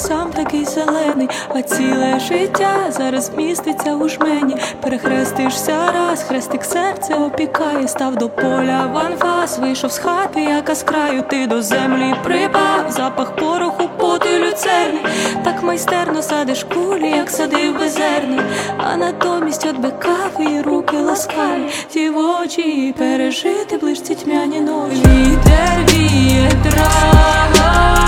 сам такий зелений, а ціле життя зараз міститься у жмені. Перехрестишся раз, хрестик серце опікає. Став до поля в анфас, вийшов з хати, яка з краю. Ти до землі припав, запах пороху, поту й люцерни. Так майстерно садиш кулі, як садив безерни. А натомість от бекави і руки ласкаві. Ті в очі пережити ближці тьмяні ночі. Вітер віє трава.